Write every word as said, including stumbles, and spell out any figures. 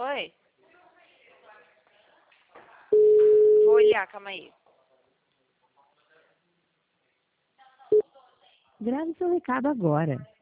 Oi. Vou olhar, calma aí. Grave seu recado agora.